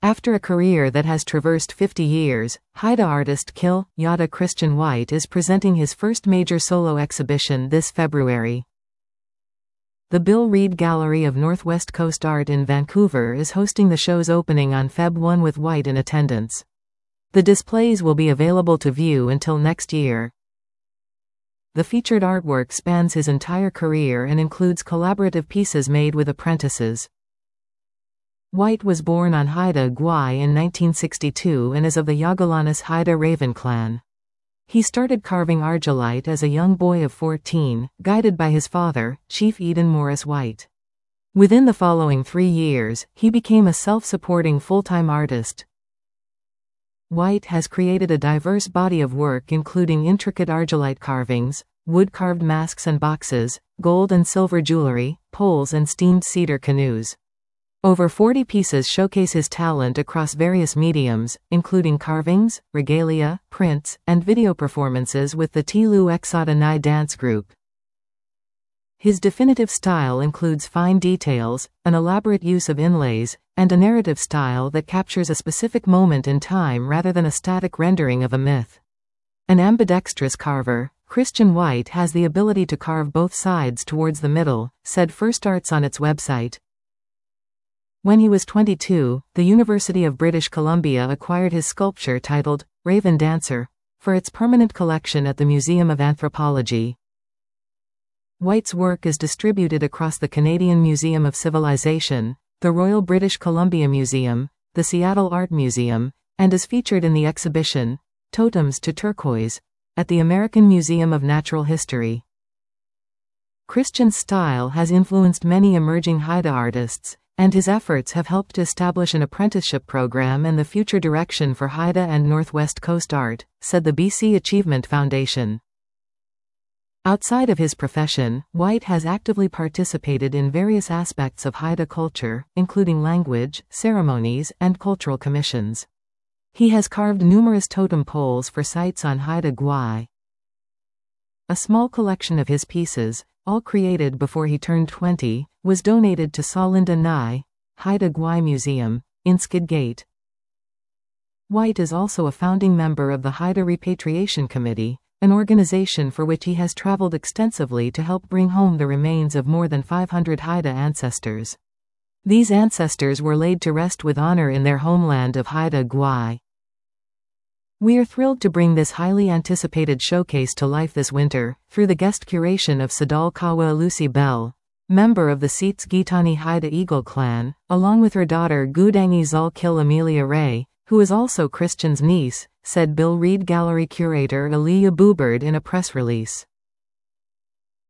After a career that has traversed 50 years, Haida artist Kil Yada Christian White is presenting his first major solo exhibition this February. The Bill Reid Gallery of Northwest Coast Art in Vancouver is hosting the show's opening on Feb 1 with White in attendance. The displays will be available to view until next year. The featured artwork spans his entire career and includes collaborative pieces made with apprentices. White was born on Haida Gwaii in 1962 and is of the Yagalanes Haida Raven clan. He started carving argillite as a young boy of 14, guided by his father, Chief Eden Morris White. Within the following 3 years, he became a self-supporting full-time artist. White has created a diverse body of work including intricate argillite carvings, wood-carved masks and boxes, gold and silver jewelry, poles and steamed cedar canoes. Over 40 pieces showcase his talent across various mediums, including carvings, regalia, prints, and video performances with the Tilu Exada Nai dance group. His definitive style includes fine details, an elaborate use of inlays, and a narrative style that captures a specific moment in time rather than a static rendering of a myth. An ambidextrous carver, Christian White has the ability to carve both sides towards the middle, said First Arts on its website. When he was 22, the University of British Columbia acquired his sculpture titled Raven Dancer for its permanent collection at the Museum of Anthropology. White's work is distributed across the Canadian Museum of Civilization, the Royal British Columbia Museum, the Seattle Art Museum, and is featured in the exhibition Totems to Turquoise at the American Museum of Natural History. Christian's style has influenced many emerging Haida artists, and his efforts have helped to establish an apprenticeship program and the future direction for Haida and Northwest Coast art, said the BC Achievement Foundation. Outside of his profession, White has actively participated in various aspects of Haida culture, including language, ceremonies, and cultural commissions. He has carved numerous totem poles for sites on Haida Gwaii. A small collection of his pieces, all created before he turned 20, was donated to Salinda Nai, Haida Gwaii Museum, in Skidgate. White is also a founding member of the Haida Repatriation Committee, an organization for which he has traveled extensively to help bring home the remains of more than 500 Haida ancestors. These ancestors were laid to rest with honor in their homeland of Haida Gwaii. We are thrilled to bring this highly anticipated showcase to life this winter, through the guest curation of Sadal Kawa Lucy Bell, member of the Seats Gitani Haida Eagle clan, along with her daughter Gudangi Zulkil Amelia Ray, who is also Christian's niece, said Bill Reid Gallery curator Aaliyah Boobard in a press release.